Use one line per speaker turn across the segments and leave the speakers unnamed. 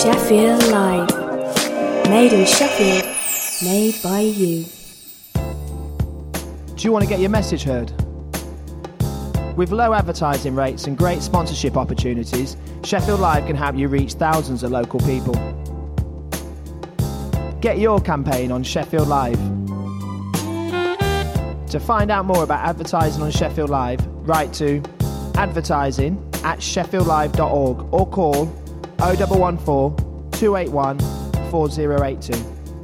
Sheffield Live. Made in Sheffield, made by you.
Do you want to get your message heard? With low advertising rates and great sponsorship opportunities, Sheffield Live can help you reach thousands of local people. Get your campaign on Sheffield Live. To find out more about advertising on Sheffield Live, write to advertising@sheffieldlive.org or call 0114 281 4082.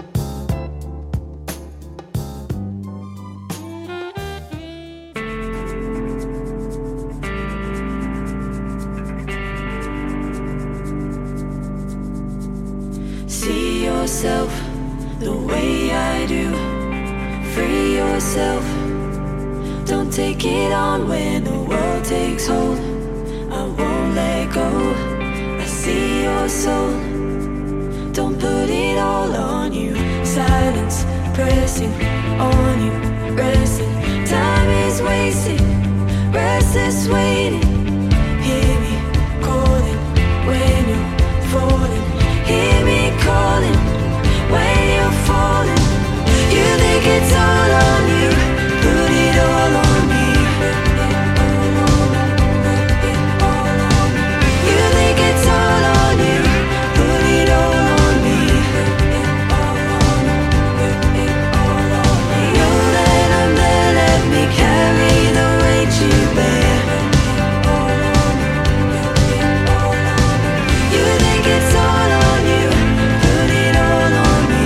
See yourself the way I do. Free yourself. Don't take it on when the world takes hold. I won't let go. I see your soul. Don't put it all on you. Silence pressing on you. Resting. Time is wasting. Restless waiting. Hear me calling when you're falling. Hear me calling when you're falling. You think it's all on you. Put it all on me. You think it's all on you. Put it all on me. Know that I'm there. Let me carry the weight you bear. You think it's all on you. Put it all on me.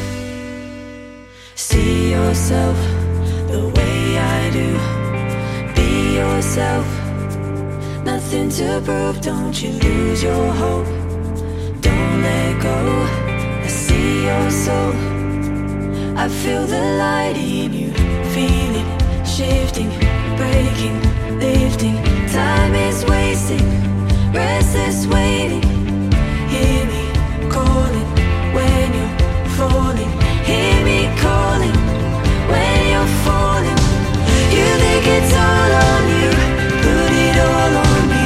See yourself the way I do. Be yourself. Nothing to prove. Don't you lose your hope. Don't let go. I see your soul. I feel the light in you. Feel it shifting, breaking, lifting. Time is wasting. Restless waiting. Hear me calling when you're falling. Hear me calling when you're falling. You think it's all on you. Put it all on me.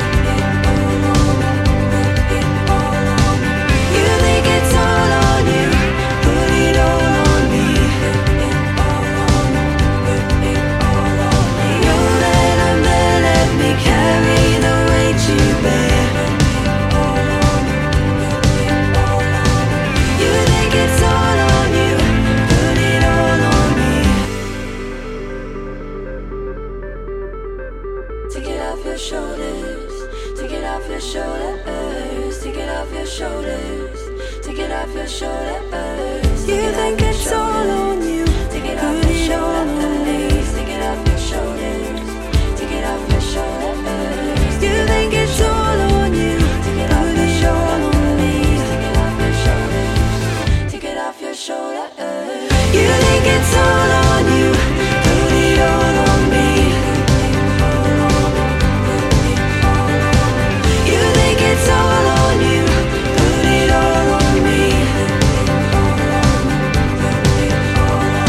You think it's all on you. Put it all on me. Know that I'm there. Let me carry the weight you bear. You think it's all on you. Put it all on me. Take it off your shoulders. Take it off your shoulders. Take it off your shoulders. Take it off your shoulders. You think it's all on you. Take it off your shoulders. Take it off your shoulders. Take it off your shoulders. You think it's all on you. Take it off your shoulders. Take it off your shoulders. Take it off your shoulders. You think it's all on you. Put it all on me. You think it's all on you. Put it all on me.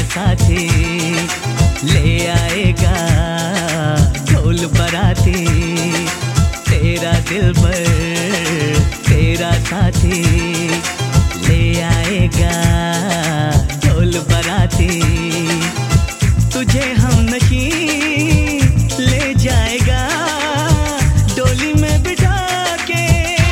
साथी ले आएगा ढोल बराती, तेरा दिलबर तेरा साथी ले आएगा ढोल बराती, तुझे हमनशी ले जाएगा डोली में बिठा के।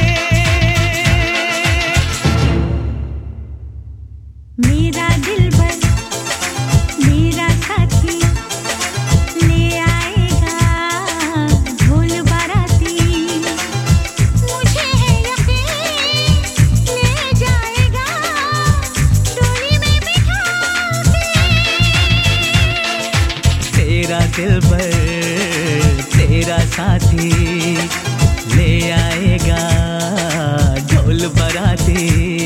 मेरा दिलबर मेरा साथी ले आएगा ढोल बाराती, मुझे है यकीन ले जाएगा डोली में बिठा के।
तेरा दिलबर तेरा साथी ले आएगा ढोल बराती।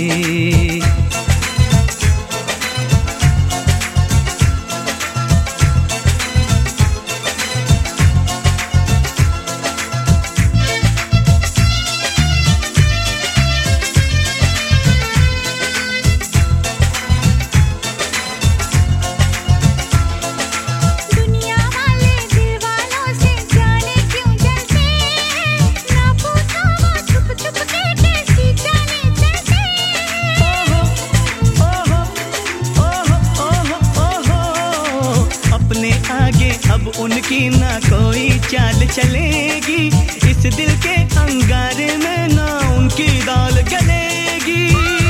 उनकी ना कोई चाल चलेगी, इस दिल के अंगारे में ना उनकी दाल गलेगी।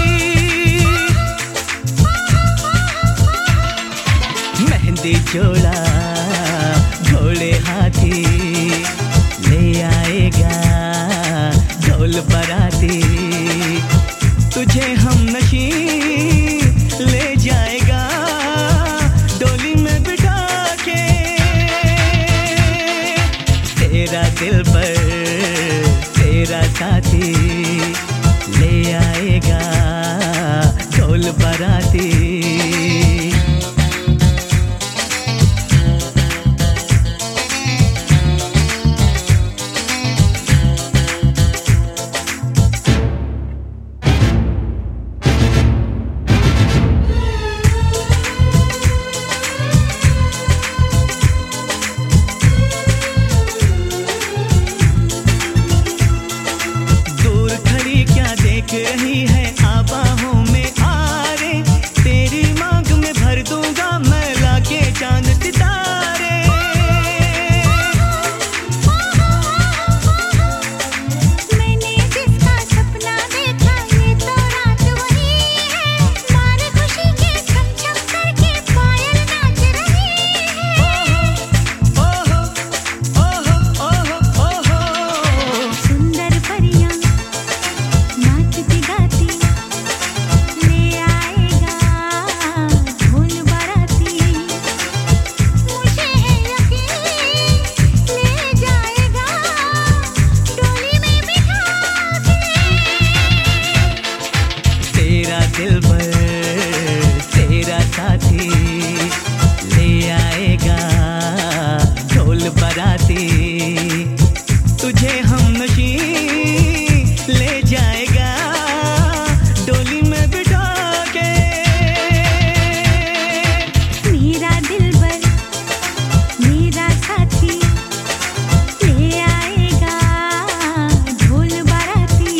मेहंदी जोड़ा घोड़े हाथी ले आएगा ढोल बराती, तुझे हमनशी ले जाएगा डोली में बिठा के। तेरा दिलबर तेरा साथी ले आएगा ढोल बराती। रही है आबाहों में आ रे, तेरी मांग में भर दूंगा मैं लाके चांद सितारे।
मैंने जिसका सपना देखा ये तो रात वही है, मारे खुशी के छम छम करके पायल नाच रही है।
ओहो ओहो ओहो ओहो
सुंदर परियां नाचती गाती ले आएगा ढोल बाराती, मुझे है यकीन ले जाएगा डोली में बिठा के।
तेरा दिलबर तेरा साथी ले आएगा ढोल बराती, तुझे हमनशी ले जाएगा डोली में बिठा के।
मेरा दिलबर मेरा साथी ले आएगा ढोल बाराती।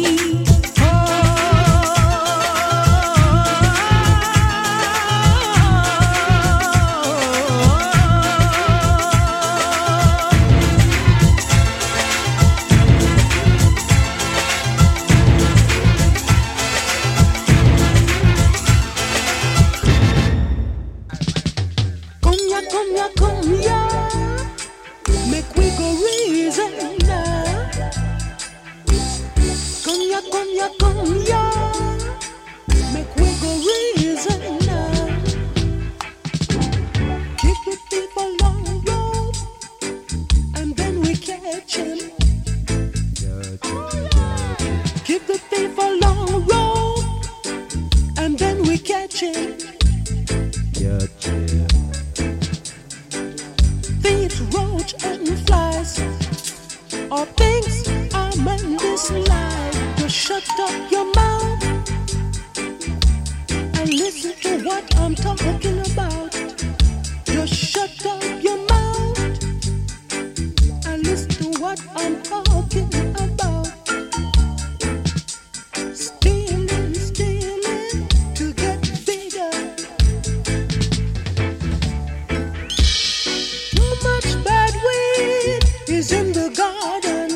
Come ya, make we go reason now. Come ya, make we go reason now. Keep the people on the road, and then we catch him. Keep the people on the road, and then we catch him. Thieves, roach, and flies are things I'm in this life. Just shut up your mouth and listen to what I'm talking about. Just shut up your mouth and listen to what I'm talking about. Stealing, stealing to get bigger. Too much bad weed is in the garden.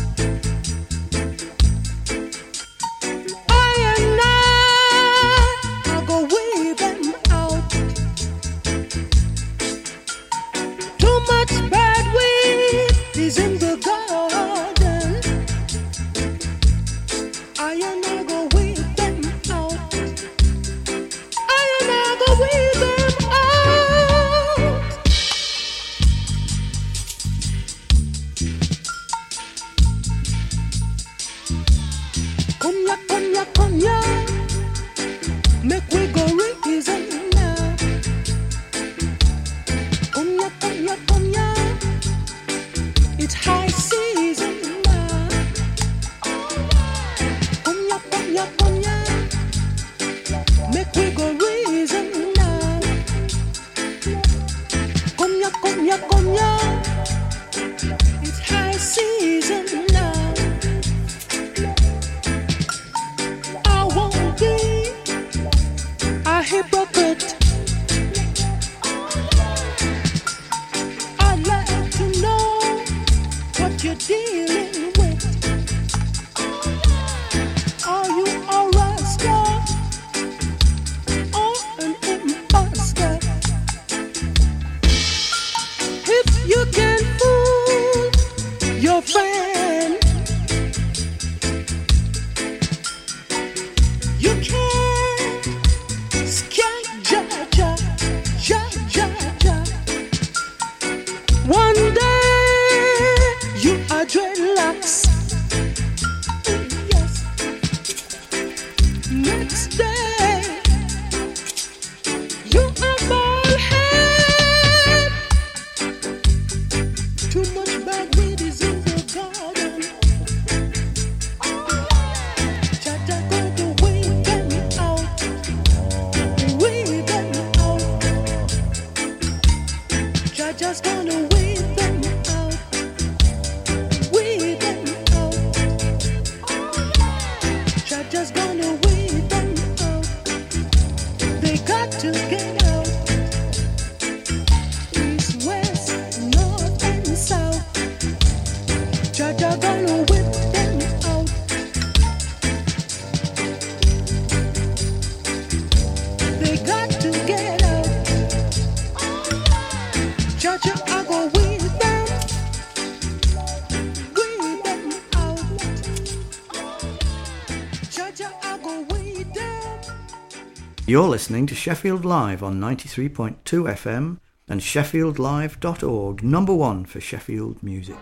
You're listening to Sheffield Live on 93.2 FM and sheffieldlive.org, number one for Sheffield music.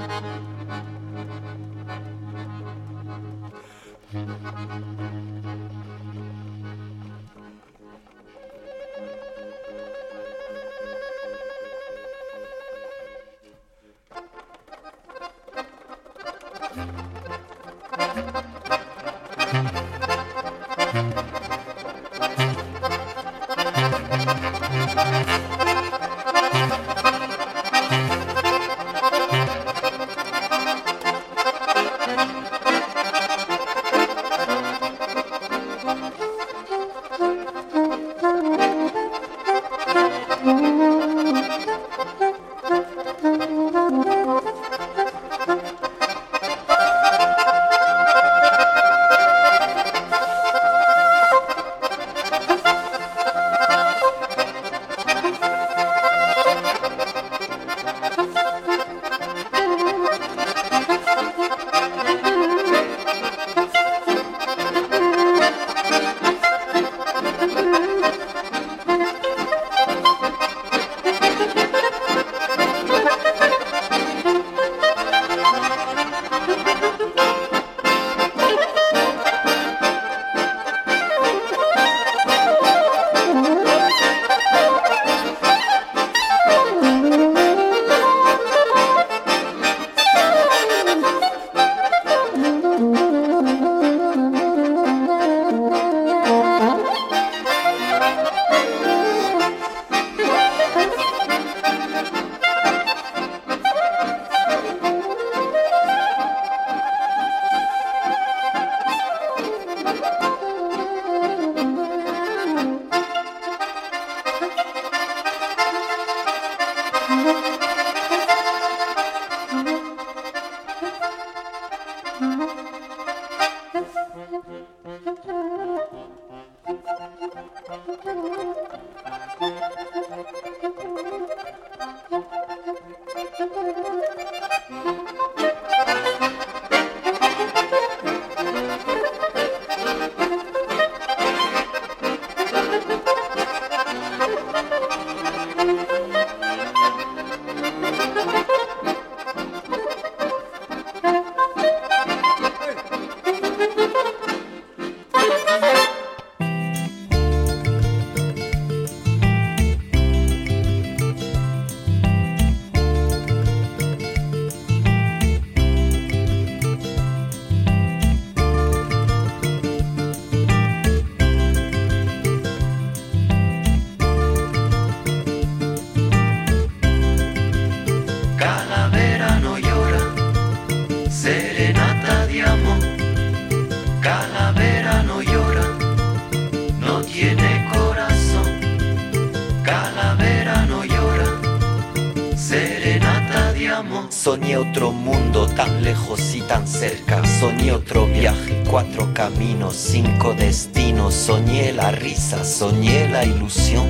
Soñé otro mundo tan lejos y tan cerca. Soñé otro viaje, 4 caminos, 5 destinos. Soñé la risa, soñé la ilusión.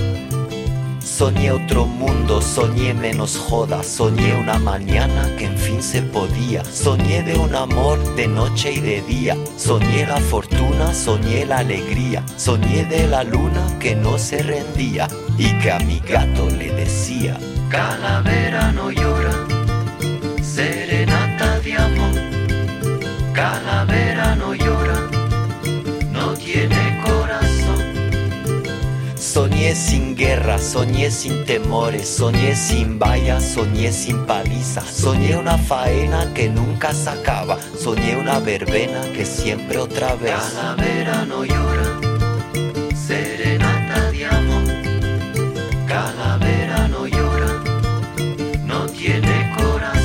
Soñé otro mundo, soñé menos joda. Soñé una mañana que en fin se podía. Soñé de un amor de noche y de día. Soñé la fortuna, soñé la alegría. Soñé de la luna que no se rendía y que a mi gato le decía: calavera no llora, serenata de amor. Calavera no llora, no tiene corazón. Soñé sin guerra, soñé sin temores. Soñé sin vallas, soñé sin paliza. Soñé una faena que nunca se acaba. Soñé una verbena que siempre otra vez. Calavera no llora, serenata de amor. Calavera no llora, no tiene corazón.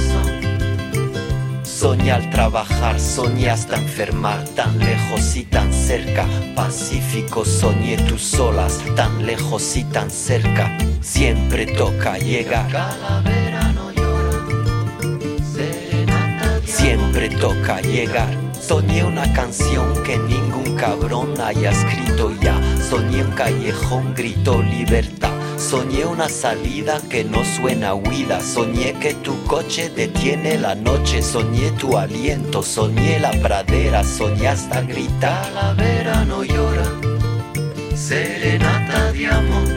Soñé al trabajar, soñé hasta enfermar, tan lejos y tan cerca. Pacífico, soñé tus olas, tan lejos y tan cerca. Siempre toca llegar. Calavera no llora, serenata de amor. Siempre toca llegar. Soñé una canción que ningún cabrón haya escrito ya. Soñé un callejón, grito libertad. Soñé una salida que no suena huida. Soñé que tu coche detiene la noche. Soñé tu aliento, soñé la pradera. Soñé hasta gritar. Calavera no llora, serenata de amor.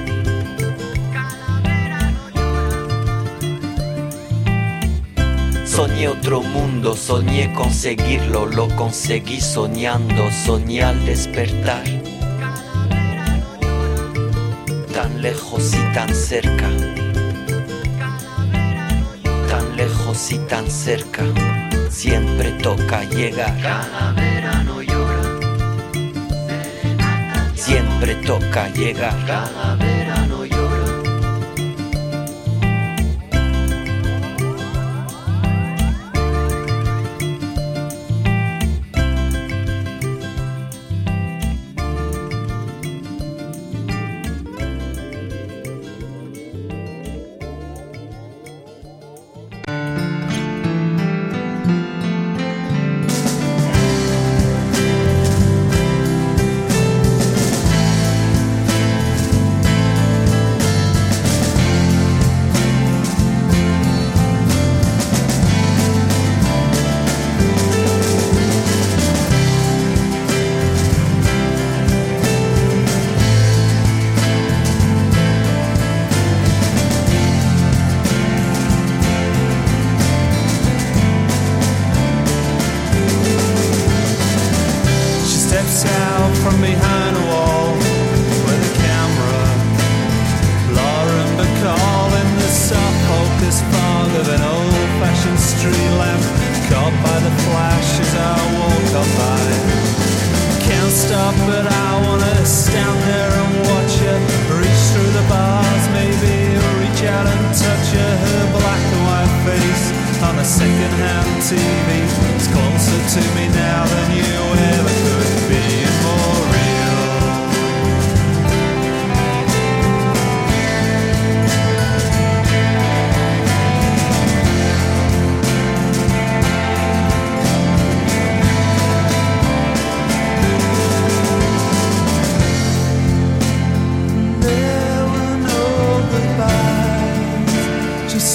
Soñé otro mundo, soñé conseguirlo, lo conseguí soñando, soñé al despertar. Tan lejos y tan cerca, tan lejos y tan cerca, siempre toca llegar. Cada verano llora, siempre toca llegar. Cada verano llora.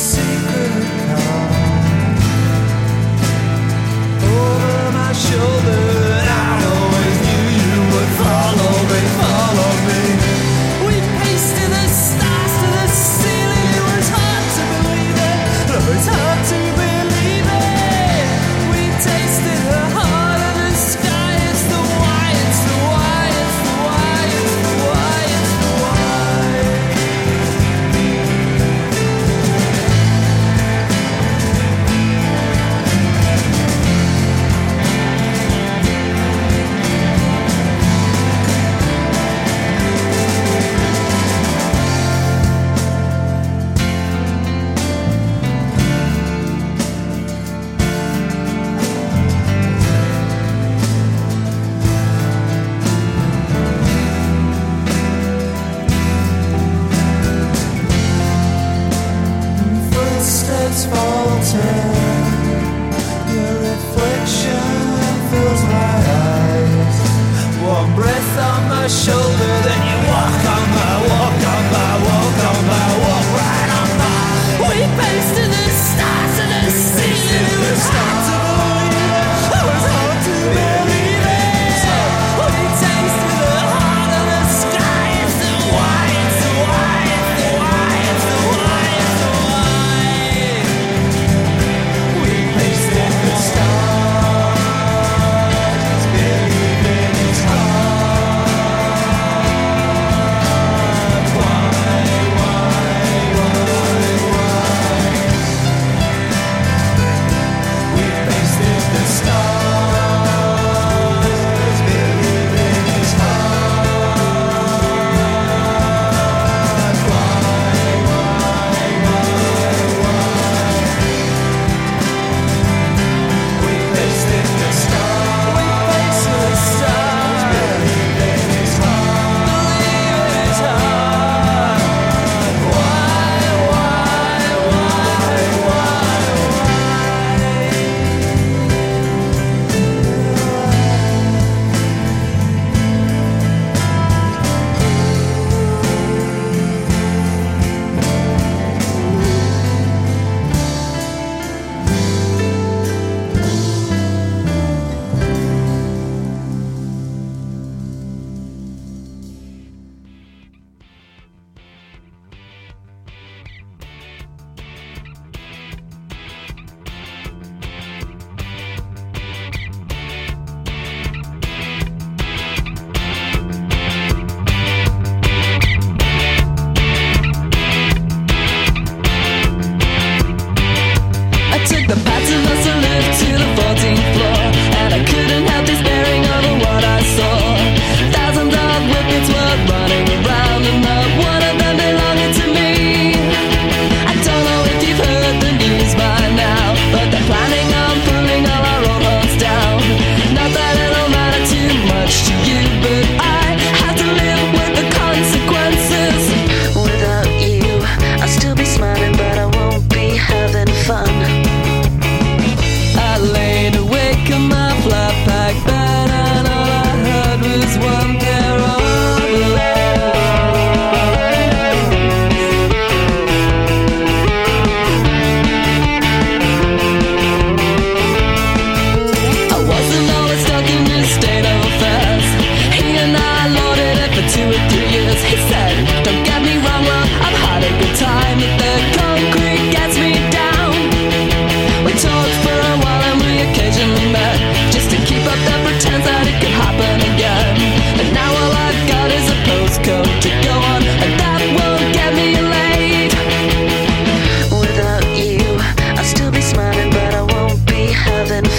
Shoulder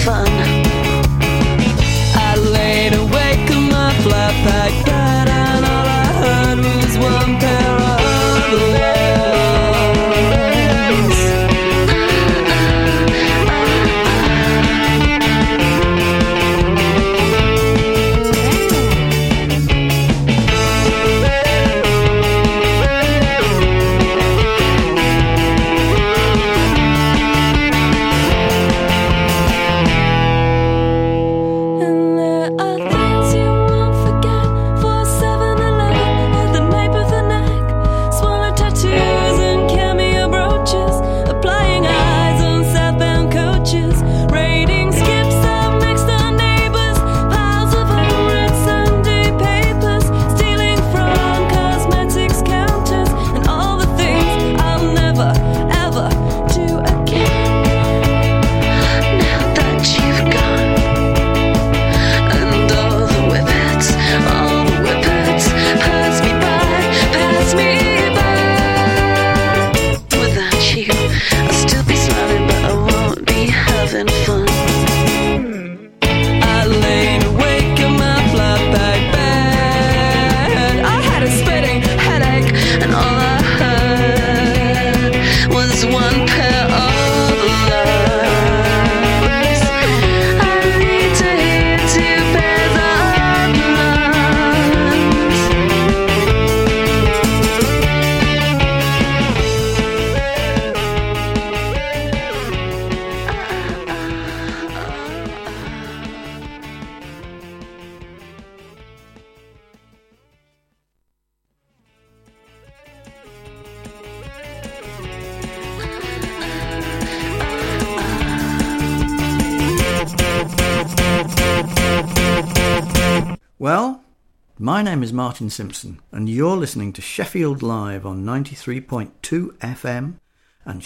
fun. I laid awake in my flat pack bed, and all I heard was one pair of legs.
Well, my name is Martin Simpson, and you're listening to Sheffield Live on 93.2 FM and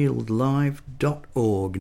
sheffieldlive.org.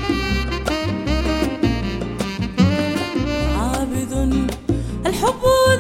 الحب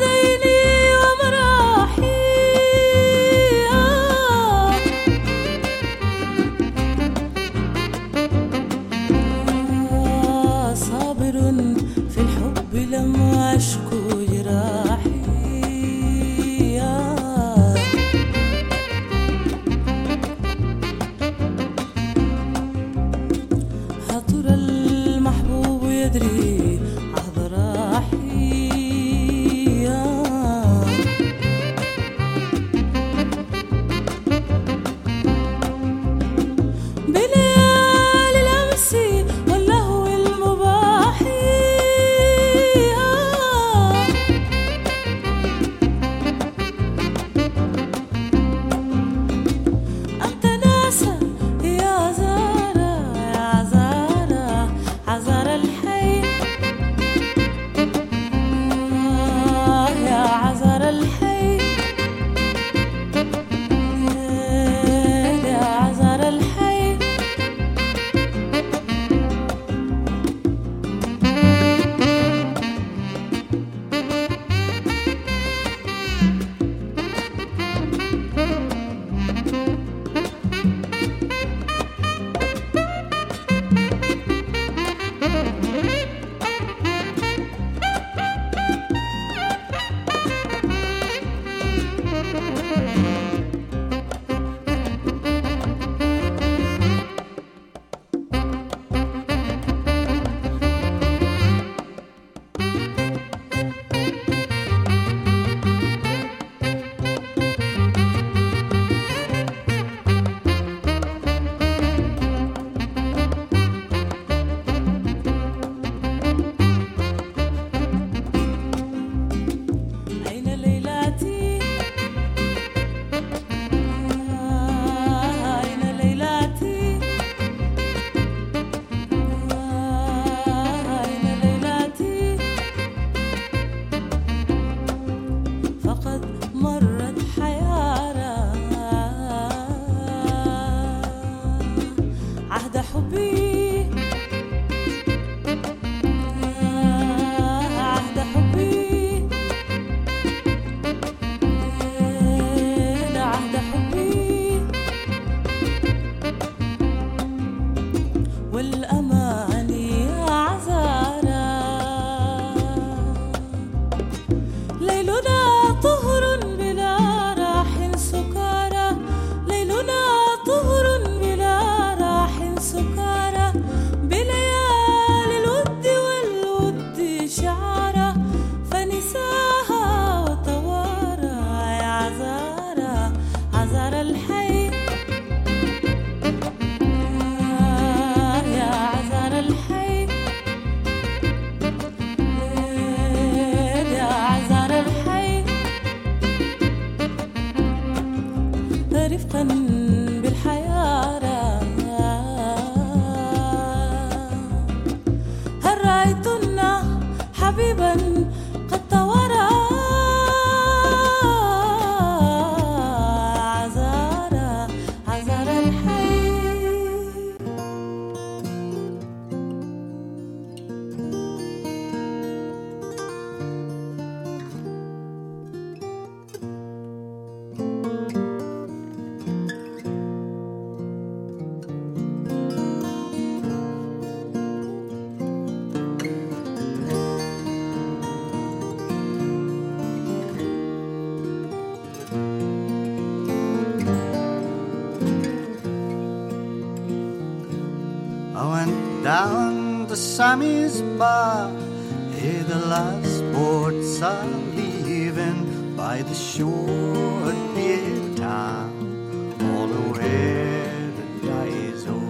down to Sammy's bar. Hey, the last boats are leaving by the shore at Beer Town, all the way to Daiso.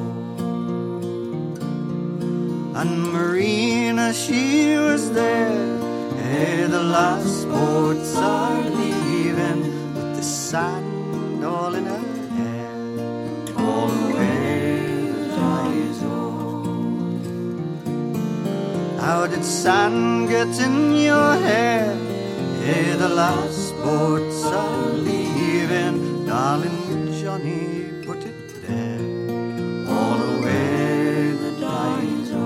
And Marina, she was there. Hey, the last boats are leaving with the sand all in her hair, all the way to Daiso. How did sand get in your hair? Hey, the last boats are leaving, darling Johnny put it there, all the way to Daiso.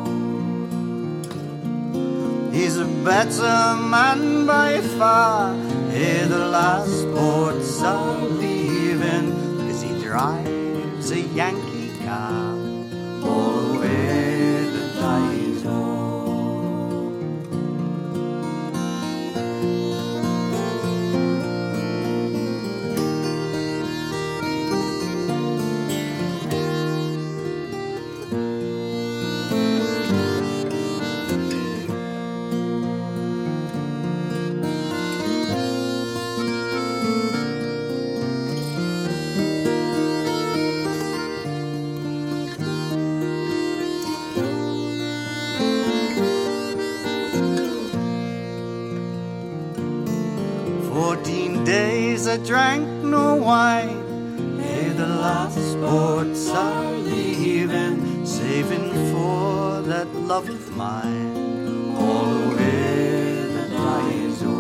He's a better man by far. Hey, the last boats are leaving, 'cause he drives a Yankee car, all the way to Daiso. I drank no wine. Hey, the last boats are leaving, saving for that love of mine, all the way to Daiso.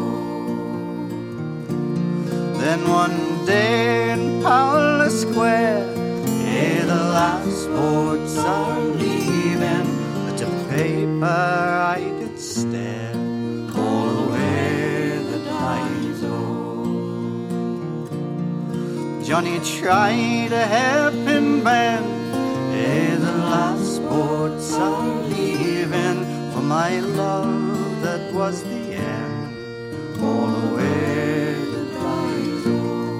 Then one day in Paula Square, hey, the last boats are leaving, at a paper I did stare, all the way to Daiso. Johnny tried a hairpin bend. Hey, the last boats are leaving for my love that was the end, all the way to Daiso.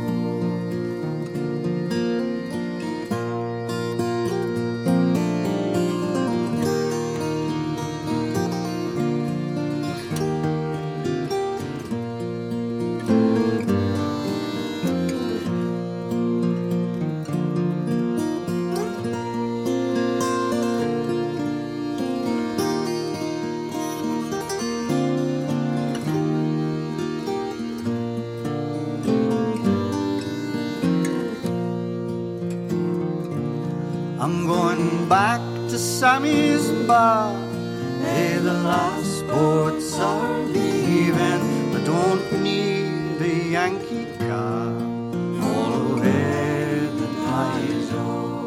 I'm going back to Sammy's bar. Hey, the last boats are leaving. I don't need a Yankee car, all the way to Daiso.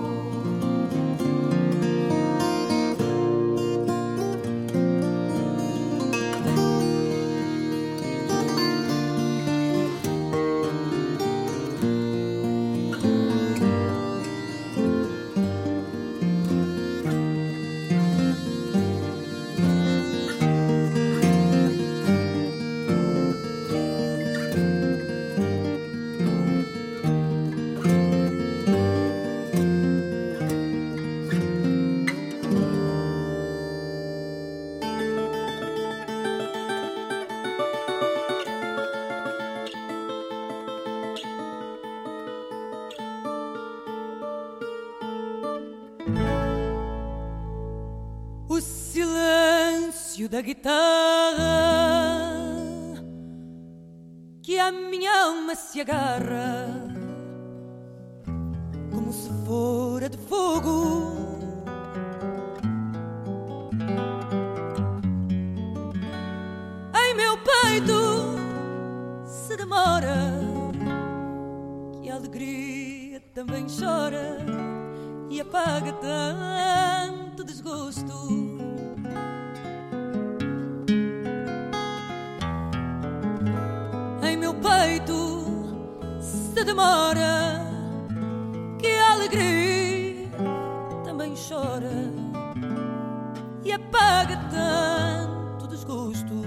O silêncio da guitarra que a minha alma se agarra como se fora de fogo. Em meu peito se demora, que a alegria também chora e apaga tanto desgosto. Em meu peito se demora, que a alegria também chora e apaga tanto desgosto.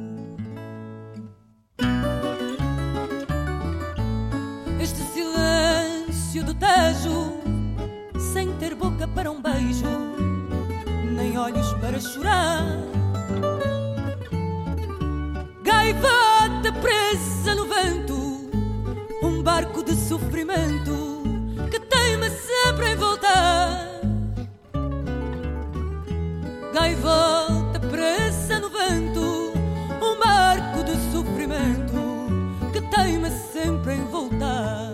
Este silêncio do Tejo, sem ter boca para um beijo, olhos para chorar. Gaivota presa no vento, um barco de sofrimento que teima sempre em voltar. Gaivota presa no vento, um barco de sofrimento que teima sempre em voltar.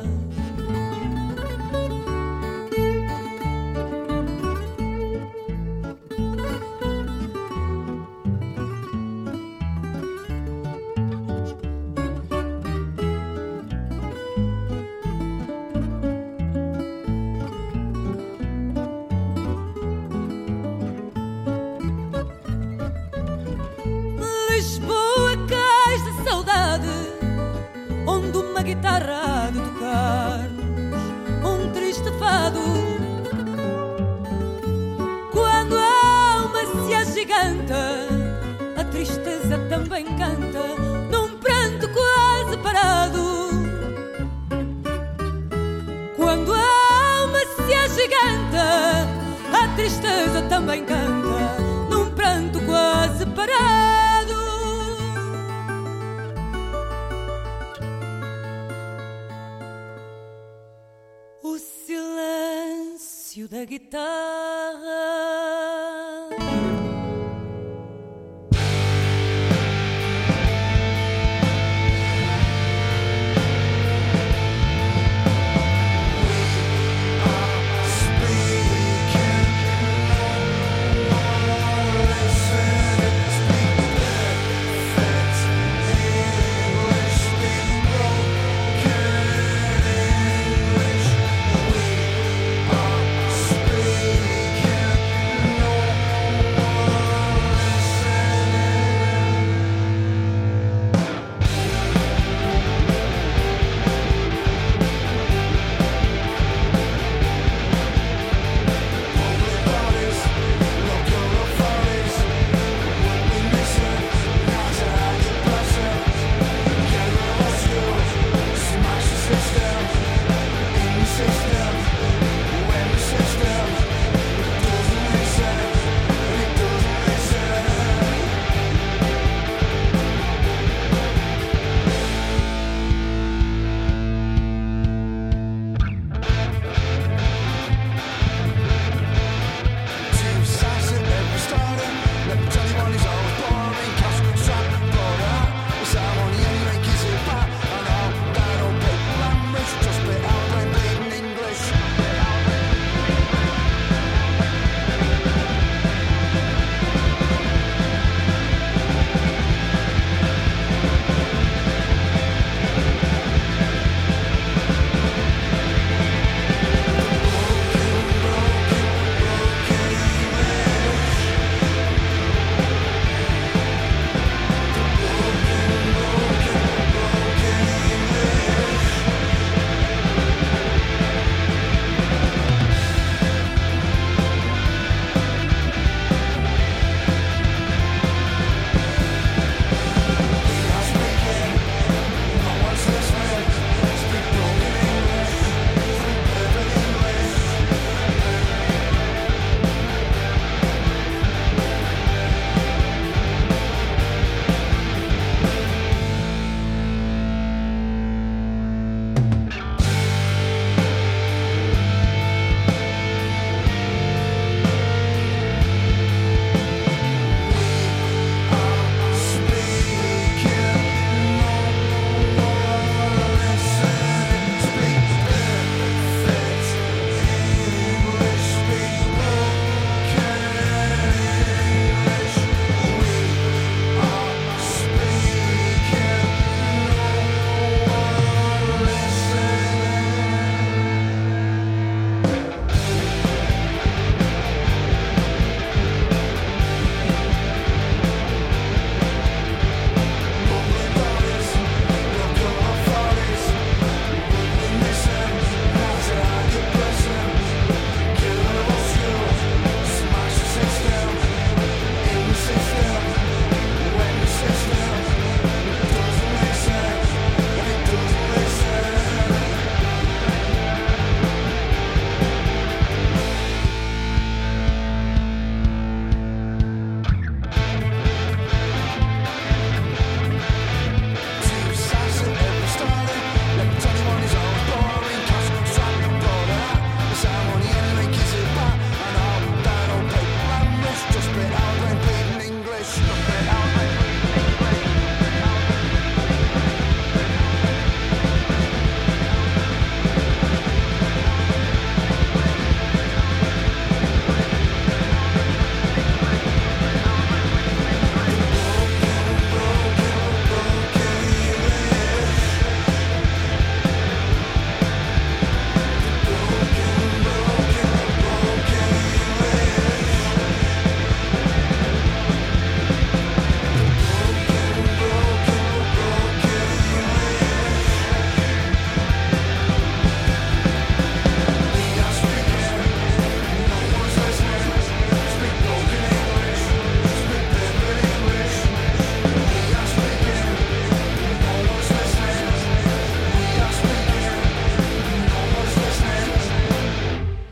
Onde uma guitarra há de tocar um triste fado. Quando a alma se agiganta, a tristeza também canta num pranto quase parado. Quando a alma se agiganta, a tristeza também canta num pranto quase parado. Da guitarra.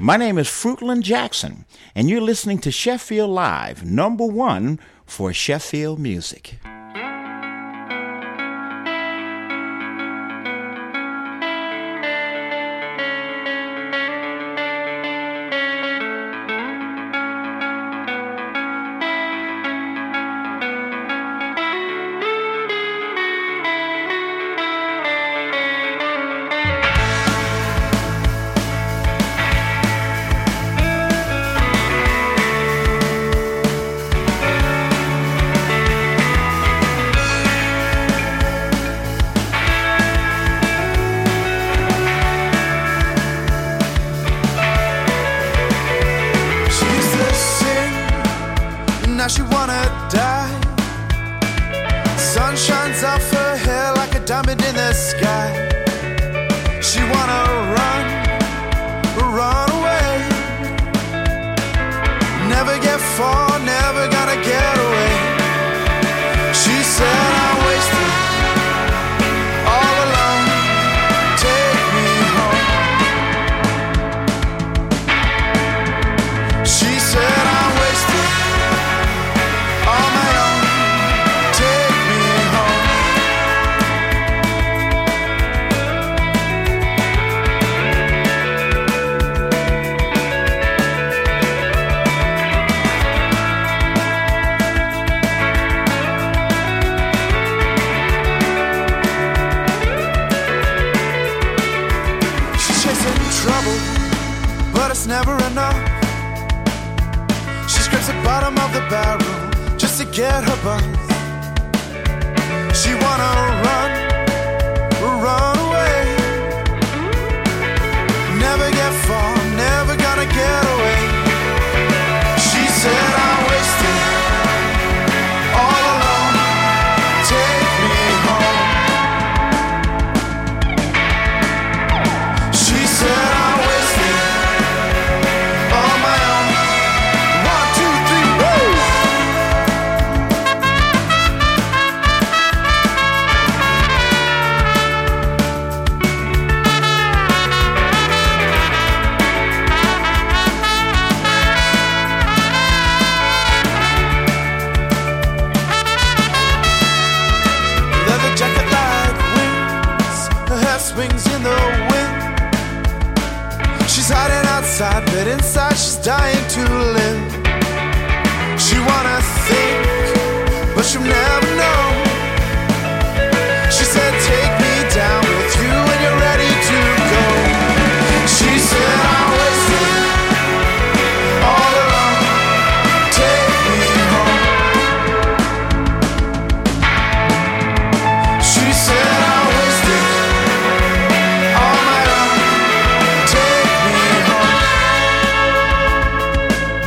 My name is Fruitland Jackson, and you're listening to Sheffield Live, #1 for Sheffield music.
She wanna die. Sun shines off her hair like a diamond in the sky. She wanna run away. Never get far, never gonna get away. She said I'm wasted all alone. Take me home. She said I'm wasted on my own, take me home. She's chasing trouble, but it's never enough. She scrapes the bottom of the barrel just to get her buzz. She wanna run away. Never get far, never gonna get away. She said I'm wasted all alone. Take me home. She said I'm wasted on my own. 1, 2, 3, woo! Leather jacket like wings, her hair swings in the wind. She's hiding outside, but inside she's dying to live. She wanna think, but she'll never know. She said take me down with you when you're ready to go. She said I'm wasted all alone. Take me home. She said I'm wasted on my own. Take me home.